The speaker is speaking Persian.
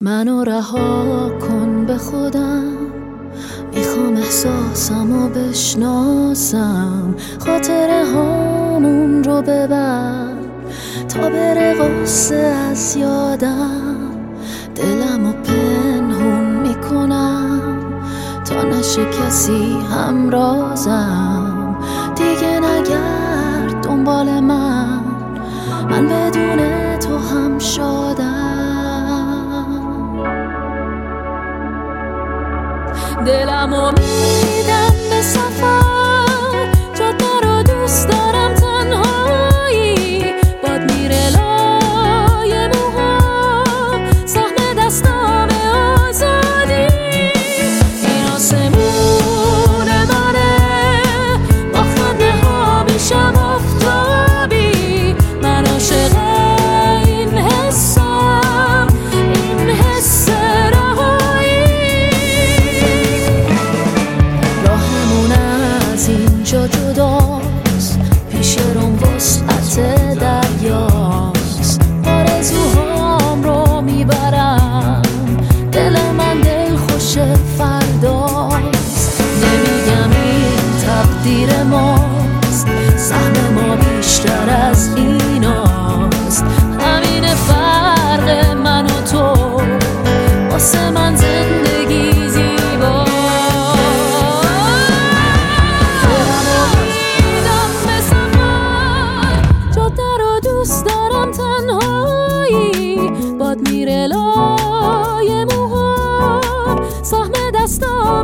منو رها کن به خودم، میخوام احساسمو بشناسم، خاطره هامون رو ببر تا بره غصه از یادم. دلمو پنهون میکنم تا نشه کسی همرازم. دیگه نگرد دنبال من بدون تو هم شادم. دلمو میدم به سفر، جاده رو دوست دارم تنهایی، باد میره لای موهام، سهم دستام آزادی. این آسمون منه، با خنده ها میشم آفتابی. من عاشق این حسم، این حس رهایی. راهمون از اینجا جداست، پیش روم وسعت دریاست. آرزوهام رو میبرم، دل من دل خوش فرداست. نمیگم این تقدیر ماست، سهم ما بیشتر از ایناست. همین فرق من و تو، واسه من زندگی زیباست. دلمو میدم به سفر، جاده رو دوست دارم تنهایی، باد میره لای موهام، سهم دستام